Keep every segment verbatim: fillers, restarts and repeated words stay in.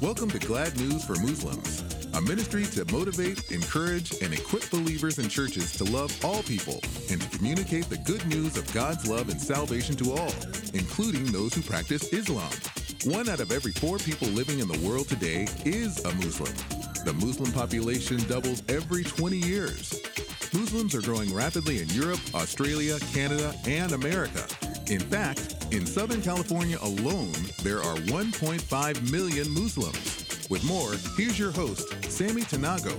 Welcome to Glad News for Muslims, a ministry to motivate, encourage, and equip believers in churches to love all people and to communicate the good news of God's love and salvation to all, including those who practice Islam. One out of every four people living in the world today is a Muslim. The Muslim population doubles every twenty years. Muslims are growing rapidly in Europe, Australia, Canada, and America. In fact, in Southern California alone, there are one point five million Muslims. With more, here's your host, Sammy Tanago.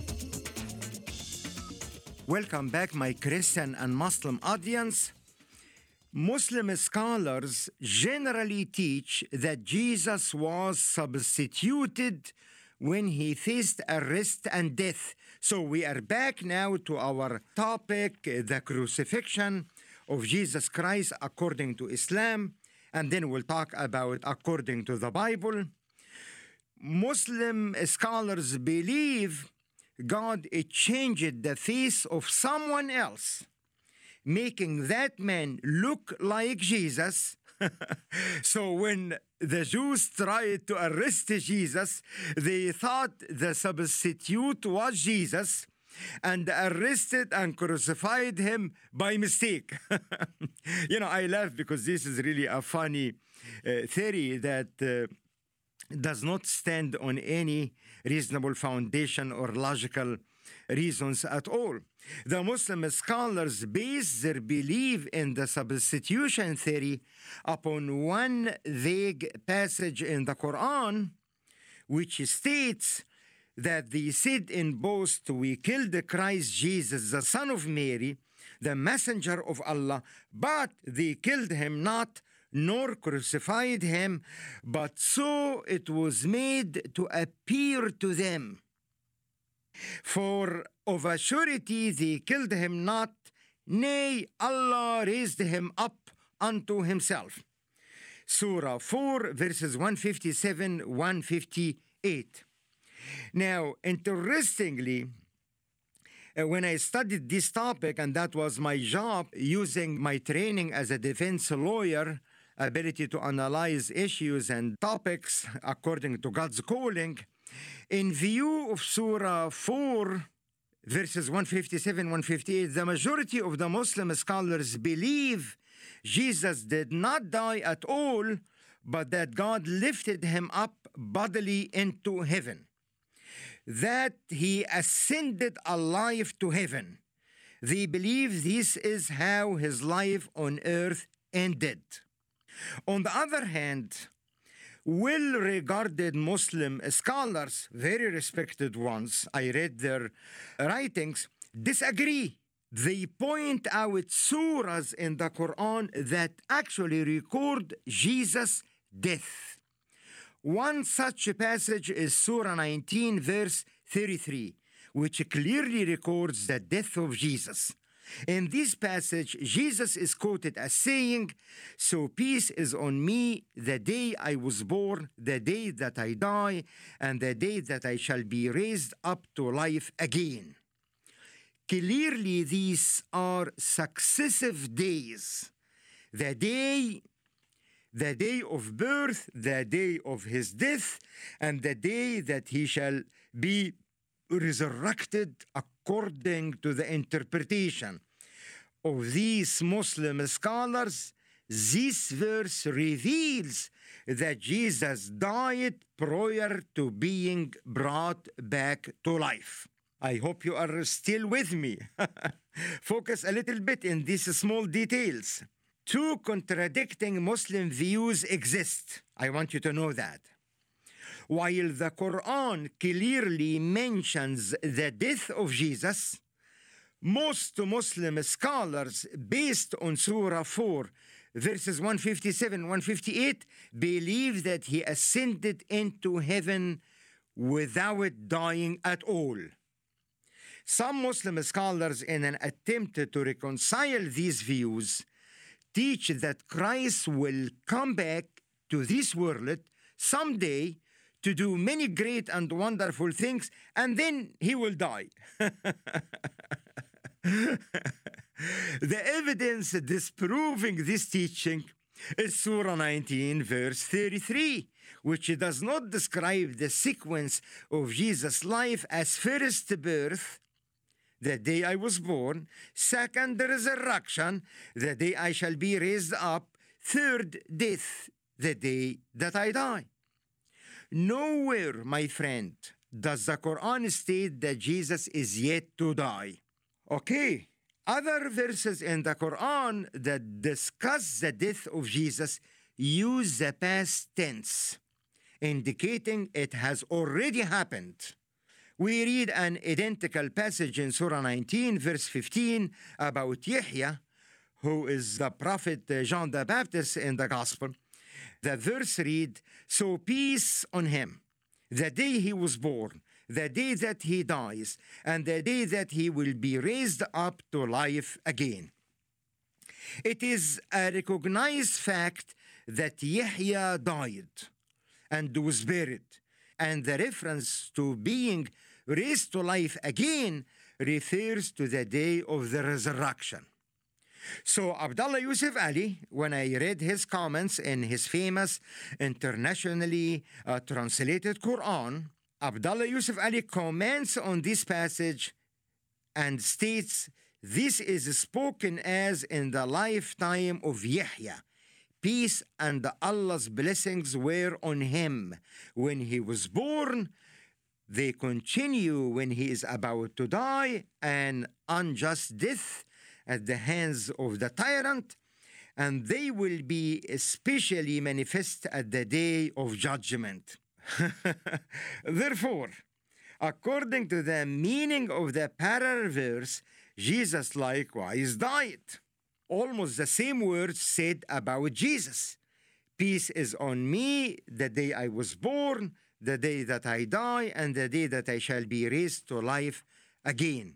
Welcome back, my Christian and Muslim audience. Muslim scholars generally teach that Jesus was substituted when he faced arrest and death. So we are back now to our topic, the crucifixion of Jesus Christ according to Islam, and then we'll talk about according to the Bible. Muslim scholars believe God changed the face of someone else, making that man look like Jesus. So when the Jews tried to arrest Jesus, they thought the substitute was Jesus and arrested and crucified him by mistake. You know, I laugh because this is really a funny uh, theory that uh, does not stand on any reasonable foundation or logical reasons at all. The Muslim scholars base their belief in the substitution theory upon one vague passage in the Quran, which states that they said in boast, "We killed Christ Jesus, the son of Mary, the messenger of Allah, but they killed him not, nor crucified him, but so it was made to appear to them. For of a surety they killed him not, nay, Allah raised him up unto himself." Surah four, verses one fifty-seven, one fifty-eight. Now, interestingly, uh, when I studied this topic, and that was my job, using my training as a defense lawyer, ability to analyze issues and topics according to God's calling, in view of Surah four, verses one fifty-seven, one fifty-eight, the majority of the Muslim scholars believe Jesus did not die at all, but that God lifted him up bodily into heaven, that he ascended alive to heaven. They believe this is how his life on earth ended. On the other hand, well-regarded Muslim scholars, very respected ones, I read their writings, disagree. They point out surahs in the Quran that actually record Jesus' death. One such passage is Surah nineteen, verse thirty-three, which clearly records the death of Jesus. In this passage, Jesus is quoted as saying, "So peace is on me the day I was born, the day that I die, and the day that I shall be raised up to life again." Clearly, these are successive days. The day, the day of birth, the day of his death, and the day that he shall be resurrected according to the interpretation of these Muslim scholars. This verse reveals that Jesus died prior to being brought back to life. I hope you are still with me. Focus a little bit in these small details. Two contradicting Muslim views exist. I want you to know that. While the Quran clearly mentions the death of Jesus, most Muslim scholars, based on Surah four, verses one fifty-seven, one fifty-eight, believe that he ascended into heaven without dying at all. Some Muslim scholars, in an attempt to reconcile these views, teach that Christ will come back to this world someday to do many great and wonderful things, and then he will die. The evidence disproving this teaching is Surah nineteen, verse thirty-three, which does not describe the sequence of Jesus' life as first birth, the day I was born, second, the resurrection, the day I shall be raised up, third, death, the day that I die. Nowhere, my friend, does the Quran state that Jesus is yet to die. Okay, other verses in the Quran that discuss the death of Jesus use the past tense, indicating it has already happened. We read an identical passage in Surah nineteen, verse fifteen, about Yahya, who is the prophet John the Baptist in the Gospel. The verse read, "So peace on him, the day he was born, the day that he dies, and the day that he will be raised up to life again." It is a recognized fact that Yahya died and was buried, and the reference to being raised to life again refers to the day of the resurrection. So Abdullah Yusuf Ali, when I read his comments in his famous internationally uh, translated Quran, Abdullah Yusuf Ali comments on this passage and states, "This is spoken as in the lifetime of Yahya. Peace and Allah's blessings were on him when he was born. They continue when he is about to die, an unjust death at the hands of the tyrant, and they will be especially manifest at the day of judgment." Therefore, according to the meaning of the parallel verse, Jesus likewise died. Almost the same words said about Jesus. "Peace is on me the day I was born, the day that I die, and the day that I shall be raised to life again."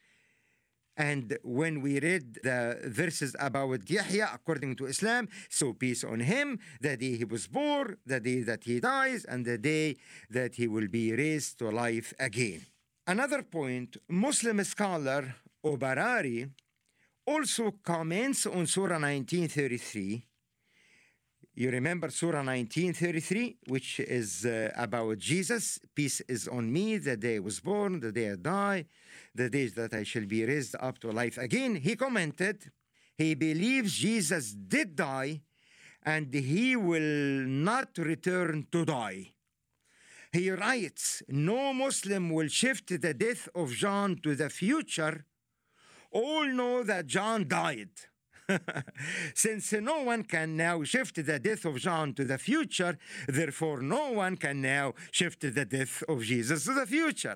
And when we read the verses about Yahya, according to Islam, "So peace on him, the day he was born, the day that he dies, and the day that he will be raised to life again." Another point, Muslim scholar Obarari also comments on Surah nineteen thirty-three. You remember Surah nineteen thirty-three, which is uh, about Jesus. "Peace is on me, the day I was born, the day I die, the days that I shall be raised up to life again." He commented, he believes Jesus did die and he will not return to die. He writes, "No Muslim will shift the death of John to the future. All know that John died." Since no one can now shift the death of John to the future, therefore no one can now shift the death of Jesus to the future.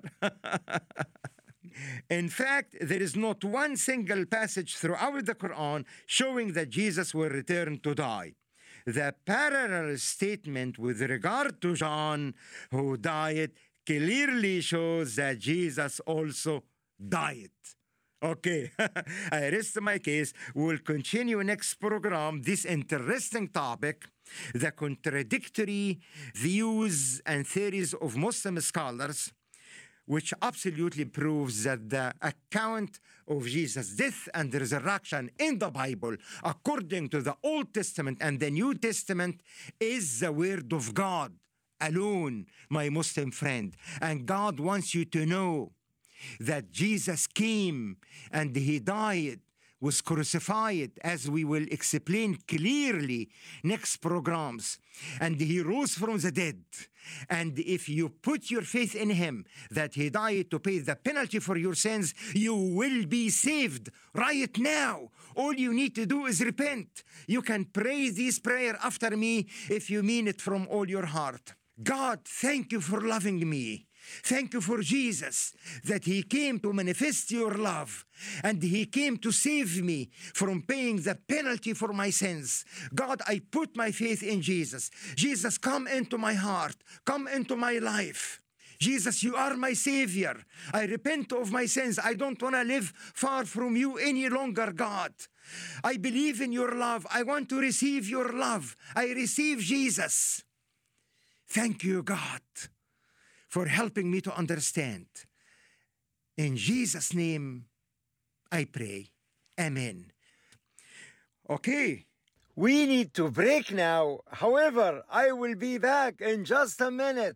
In fact, there is not one single passage throughout the Quran showing that Jesus will return to die. The parallel statement with regard to John, who died, clearly shows that Jesus also died. Okay, I rest my case. We'll continue next program this interesting topic, the contradictory views and theories of Muslim scholars, which absolutely proves that the account of Jesus' death and resurrection in the Bible, according to the Old Testament and the New Testament, is the Word of God alone, my Muslim friend. And God wants you to know that Jesus came and he died, was crucified, as we will explain clearly next programs, and he rose from the dead. And if you put your faith in him, that he died to pay the penalty for your sins, you will be saved right now. All you need to do is repent. You can pray this prayer after me if you mean it from all your heart. God, thank you for loving me. Thank you for Jesus, that he came to manifest your love, and he came to save me from paying the penalty for my sins. God, I put my faith in Jesus. Jesus, come into my heart. Come into my life. Jesus, you are my Savior. I repent of my sins. I don't want to live far from you any longer, God. I believe in your love. I want to receive your love. I receive Jesus. Thank you, God, for helping me to understand. In Jesus' name, I pray. Amen. Okay. We need to break now. However, I will be back in just a minute.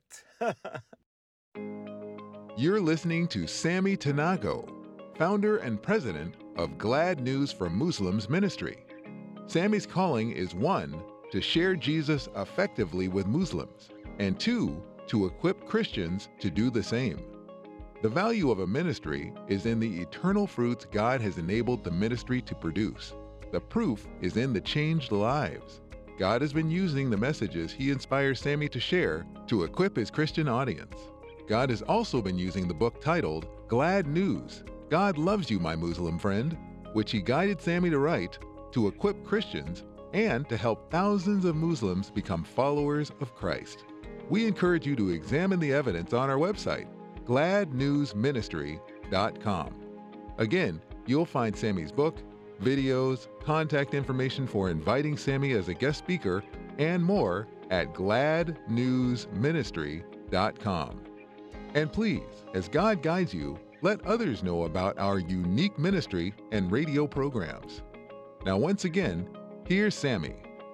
You're listening to Sammy Tanago, founder and president of Glad News for Muslims Ministry. Sammy's calling is one, to share Jesus effectively with Muslims, and two, to equip Christians to do the same. The value of a ministry is in the eternal fruits God has enabled the ministry to produce. The proof is in the changed lives. God has been using the messages He inspires Sammy to share to equip His Christian audience. God has also been using the book titled Glad News, God Loves You, My Muslim Friend, which He guided Sammy to write to equip Christians and to help thousands of Muslims become followers of Christ. We encourage you to examine the evidence on our website, glad news ministry dot com. Again, you'll find Sammy's book, videos, contact information for inviting Sammy as a guest speaker, and more at glad news ministry dot com. And please, as God guides you, let others know about our unique ministry and radio programs. Now, once again, here's Sammy.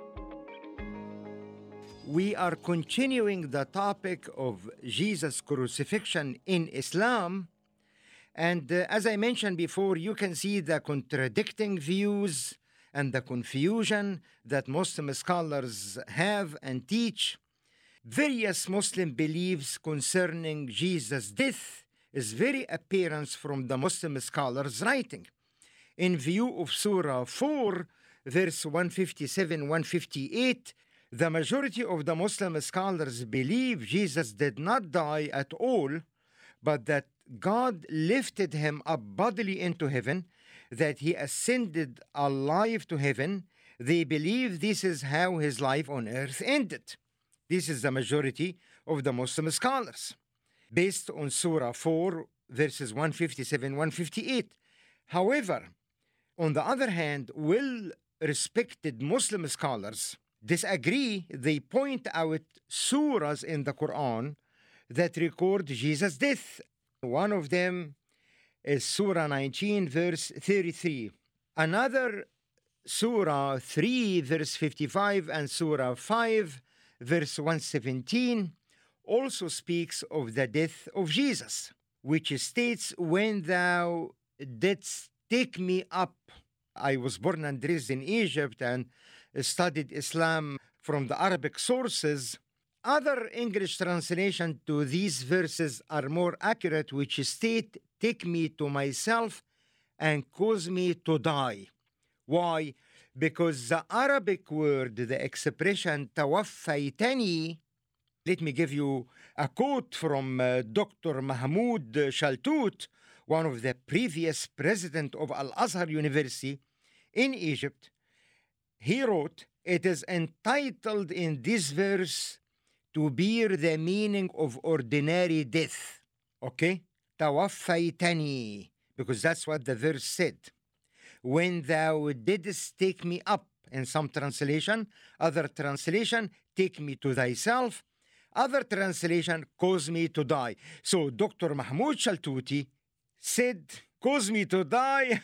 We are continuing the topic of Jesus' crucifixion in Islam. And uh, as I mentioned before, you can see the contradicting views and the confusion that Muslim scholars have and teach. Various Muslim beliefs concerning Jesus' death is very apparent from the Muslim scholars' writing. In view of Surah four, verse one fifty-seven one fifty-eight, the majority of the Muslim scholars believe Jesus did not die at all, but that God lifted him up bodily into heaven, that he ascended alive to heaven. They believe this is how his life on earth ended. This is the majority of the Muslim scholars, based on Surah four, verses one fifty-seven one fifty-eight. However, on the other hand, well-respected Muslim scholars disagree. They point out surahs in the Quran that record Jesus' death. One of them is Surah nineteen, verse thirty-three. Another, Surah three, verse fifty-five, and Surah five, verse one seventeen, also speaks of the death of Jesus, which states, "When thou didst take me up." I was born and raised in Egypt and studied Islam from the Arabic sources. Other English translations to these verses are more accurate, which state, "Take me to myself and cause me to die." Why? Because the Arabic word, the expression "tawaffaytani," let me give you a quote from uh, Doctor Mahmoud Shaltut, one of the previous president of Al-Azhar University in Egypt. He wrote, "It is entitled in this verse to bear the meaning of ordinary death." Okay? Tawaffaytani, because that's what the verse said. "When thou didst take me up," in some translation. Other translation, "take me to thyself." Other translation, "cause me to die." So Doctor Mahmoud Shaltuti said, "cause me to die"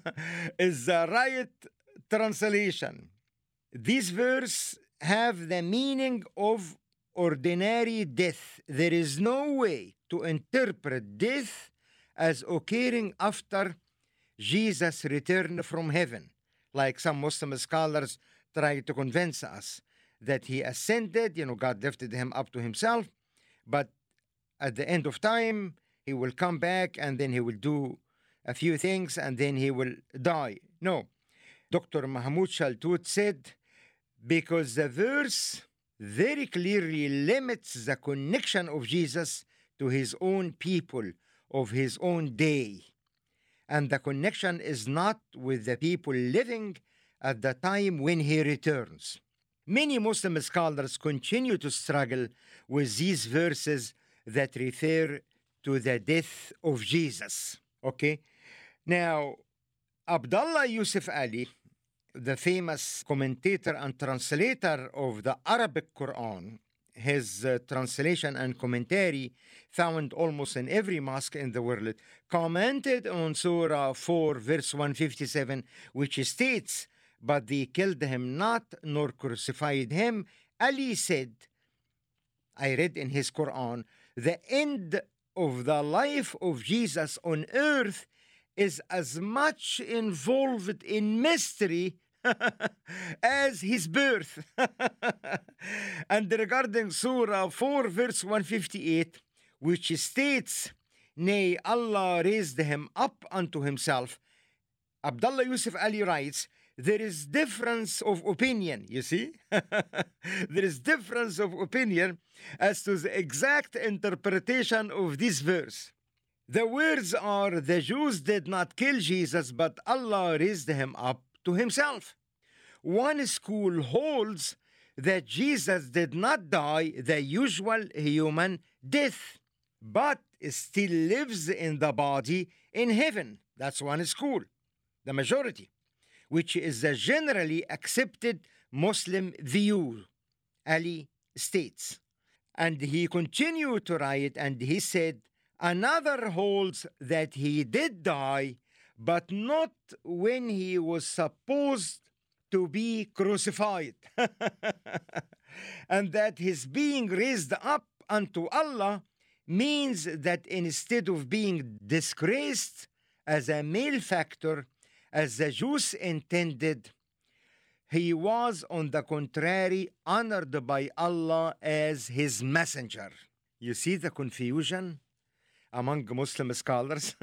is the right translation. This verse have the meaning of ordinary death. There is no way to interpret death as occurring after Jesus' return from heaven, like some Muslim scholars try to convince us that he ascended, you know, God lifted him up to himself, but at the end of time, he will come back and then he will do a few things and then he will die. No. Doctor Mahmoud Shaltut said, because the verse very clearly limits the connection of Jesus to his own people of his own day. And the connection is not with the people living at the time when he returns. Many Muslim scholars continue to struggle with these verses that refer to the death of Jesus. Okay? Now, Abdullah Yusuf Ali, the famous commentator and translator of the Arabic Quran, his uh, translation and commentary found almost in every mosque in the world, commented on Surah four, verse one fifty-seven, which states, but they killed him not, nor crucified him. Ali said, I read in his Quran, the end of the life of Jesus on earth is as much involved in mystery as his birth. And regarding Surah four, verse one fifty-eight, which states, nay, Allah raised him up unto himself, Abdullah Yusuf Ali writes, there is difference of opinion, you see? There is difference of opinion as to the exact interpretation of this verse. The words are, the Jews did not kill Jesus, but Allah raised him up to himself. One school holds that Jesus did not die the usual human death, but still lives in the body in heaven. That's one school, the majority, which is the generally accepted Muslim view, Ali states. And he continued to write, and he said, another holds that he did die, but not when he was supposed to be crucified, and that his being raised up unto Allah means that instead of being disgraced as a malefactor, as the Jews intended, he was, on the contrary, honored by Allah as his messenger. You see the confusion among Muslim scholars?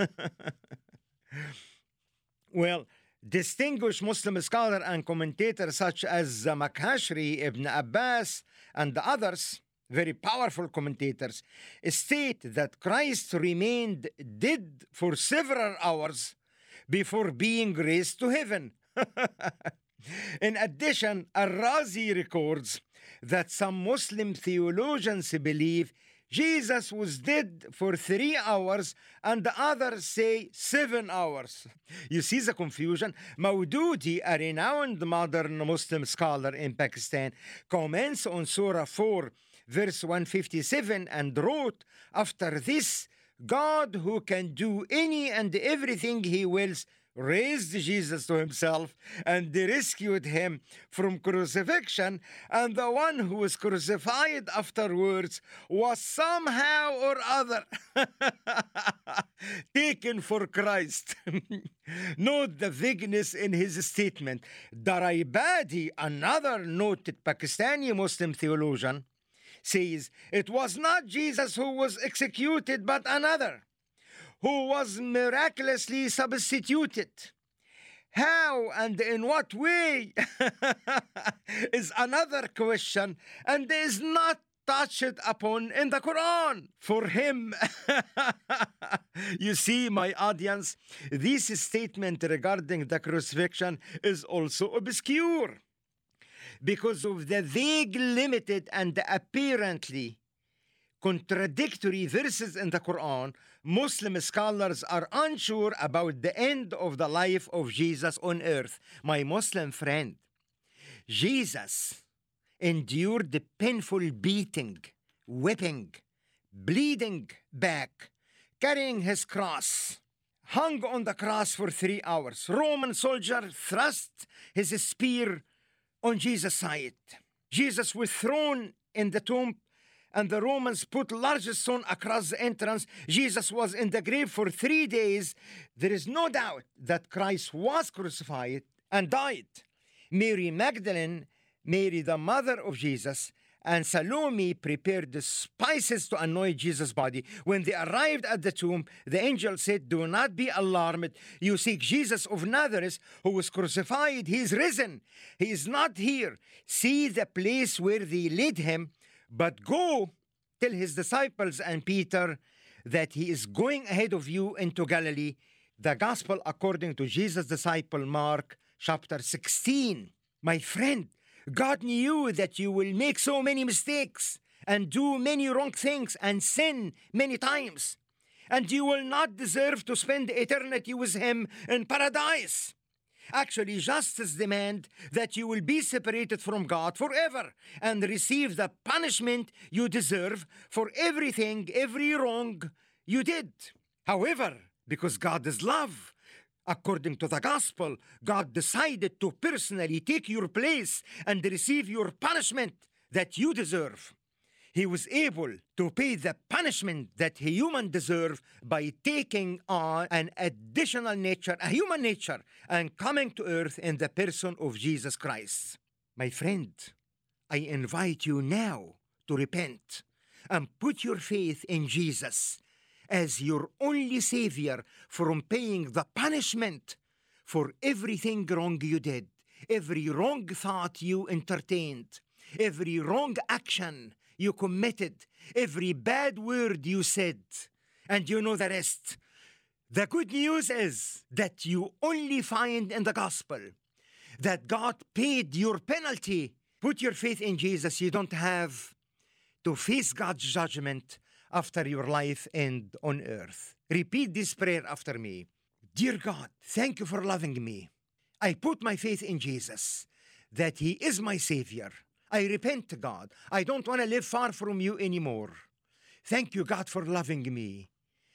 Well, distinguished Muslim scholar and commentators such as Makhashri, Ibn Abbas, and others, very powerful commentators, state that Christ remained dead for several hours before being raised to heaven. In addition, Al-Razi records that some Muslim theologians believe Jesus was dead for three hours and the others say seven hours. You see the confusion? Maududi, a renowned modern Muslim scholar in Pakistan, comments on Surah four, verse one fifty-seven, and wrote, after this, God, who can do any and everything he wills, raised Jesus to himself and rescued him from crucifixion, and the one who was crucified afterwards was somehow or other taken for Christ. Note the vagueness in his statement. Daraibadi, another noted Pakistani Muslim theologian, says it was not Jesus who was executed, but another, who was miraculously substituted. How and in what way is another question, and is not touched upon in the Quran for him. You see, my audience, this statement regarding the crucifixion is also obscure because of the vague, limited, and apparently contradictory verses in the Quran. Muslim scholars are unsure about the end of the life of Jesus on earth. My Muslim friend, Jesus endured the painful beating, whipping, bleeding back, carrying his cross, hung on the cross for three hours. Roman soldier thrust his spear on Jesus' side. Jesus was thrown in the tomb, and the Romans put large stone across the entrance. Jesus was in the grave for three days. There is no doubt that Christ was crucified and died. Mary Magdalene, Mary the mother of Jesus, and Salome prepared the spices to anoint Jesus' body. When they arrived at the tomb, the angel said, "Do not be alarmed. You seek Jesus of Nazareth, who was crucified. He is risen. He is not here. See the place where they laid him. But go tell his disciples and Peter that he is going ahead of you into Galilee." The gospel according to Jesus' disciple Mark, chapter sixteen. My friend, God knew that you will make so many mistakes and do many wrong things and sin many times, and you will not deserve to spend eternity with him in paradise. Actually, justice demands that you will be separated from God forever and receive the punishment you deserve for everything, every wrong you did. However, because God is love, According to the gospel, God decided to personally take your place and receive your punishment that you deserve. He was able to pay the punishment that a human deserves by taking on an additional nature, a human nature, and coming to earth in the person of Jesus Christ. My friend, I invite you now to repent and put your faith in Jesus as your only Savior from paying the punishment for everything wrong you did, every wrong thought you entertained, every wrong action you committed, every bad word you said, and you know the rest. The good news is that you only find in the gospel that God paid your penalty. Put your faith in Jesus. You don't have to face God's judgment after your life end on earth. Repeat this prayer after me. Dear God, thank you for loving me. I put my faith in Jesus, that He is my Savior. I repent to God. I don't want to live far from you anymore. Thank you, God, for loving me.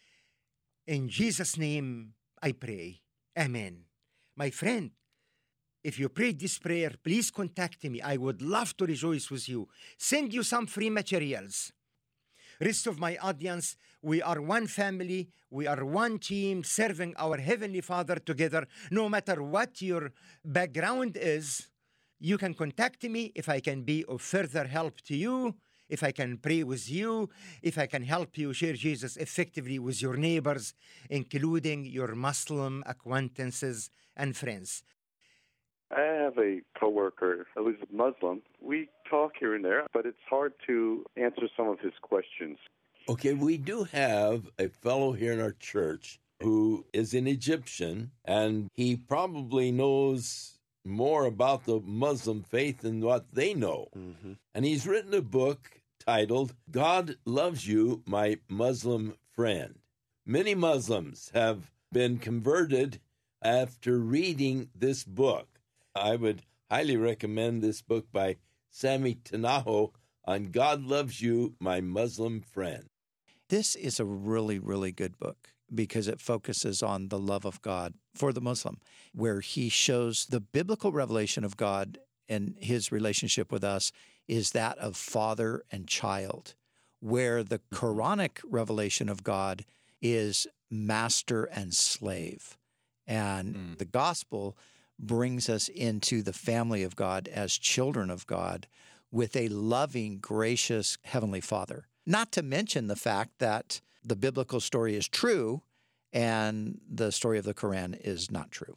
In Jesus' name, I pray. Amen. My friend, if you prayed this prayer, please contact me. I would love to rejoice with you. Send you some free materials. Rest of my audience, we are one family, we are one team serving our Heavenly Father together. No matter what your background is, you can contact me if I can be of further help to you, if I can pray with you, if I can help you share Jesus effectively with your neighbors, including your Muslim acquaintances and friends. I have a coworker who's a Muslim. We talk here and there, but it's hard to answer some of his questions. Okay, we do have a fellow here in our church who is an Egyptian, and he probably knows more about the Muslim faith than what they know. Mm-hmm. And he's written a book titled, God Loves You, My Muslim Friend. Many Muslims have been converted after reading this book. I would highly recommend this book by Sammy Tanaho on God Loves You, My Muslim Friend. This is a really, really good book because it focuses on the love of God for the Muslim, where he shows the biblical revelation of God and his relationship with us is that of father and child, where the Quranic revelation of God is master and slave. And mm. the gospel brings us into the family of God as children of God with a loving, gracious Heavenly Father. Not to mention the fact that the biblical story is true and the story of the Quran is not true.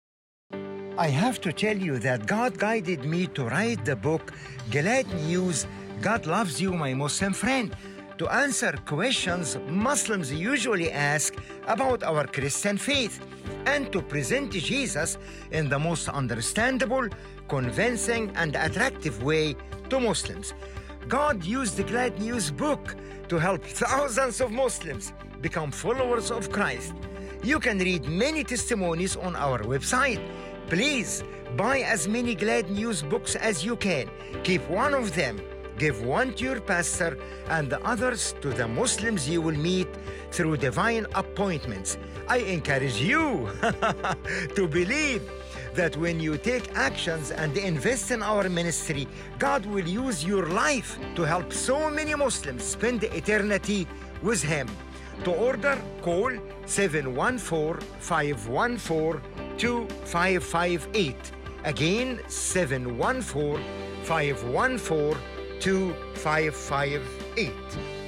I have to tell you that God guided me to write the book, Glad News, God Loves You, My Muslim Friend, to answer questions Muslims usually ask about our Christian faith and to present Jesus in the most understandable, convincing, and attractive way to Muslims. God used the Glad News book to help thousands of Muslims become followers of Christ. You can read many testimonies on our website. Please buy as many Glad News books as you can. Keep one of them. Give one to your pastor and the others to the Muslims you will meet through divine appointments. I encourage you to believe that when you take actions and invest in our ministry, God will use your life to help so many Muslims spend eternity with Him. To order, call seven one four, five one four, two five five eight. Again, seven one four, five one four, two five five eight.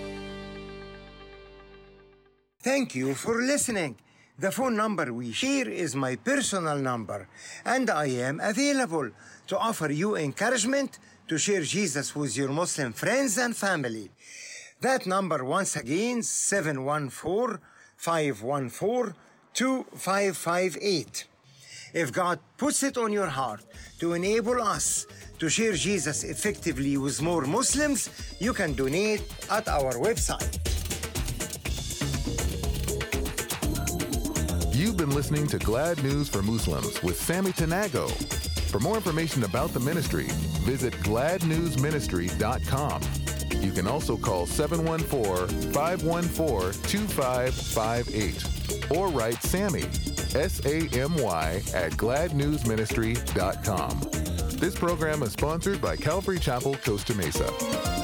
Thank you for listening. The phone number we share is my personal number, and I am available to offer you encouragement to share Jesus with your Muslim friends and family. That number, once again, seven one four, five one four, two five five eight. If God puts it on your heart to enable us to share Jesus effectively with more Muslims, you can donate at our website. You've been listening to Glad News for Muslims with Sammy Tanago. For more information about the ministry, visit glad news ministry dot com. You can also call seven one four, five one four, two five five eight or write Sammy, S A M Y, at glad news ministry dot com. This program is sponsored by Calvary Chapel, Costa Mesa.